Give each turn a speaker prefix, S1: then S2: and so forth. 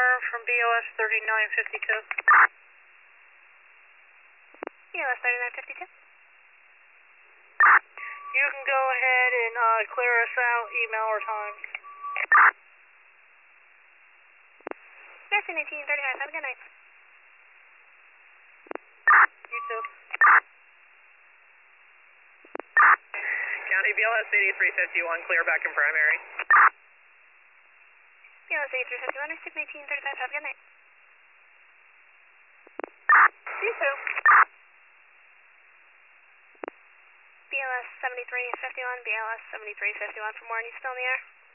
S1: confirmed from BOS 3952.
S2: BOS 3952.
S1: You can go ahead and clear us out, email or time.
S2: Merci 1935, have a good night.
S1: You too.
S3: County BLS 8351, clear back in primary.
S2: BLS 8351, Stick 1935, have a good night.
S1: You too.
S2: BLS 7351, BLS 7351 for more, and you still in the air?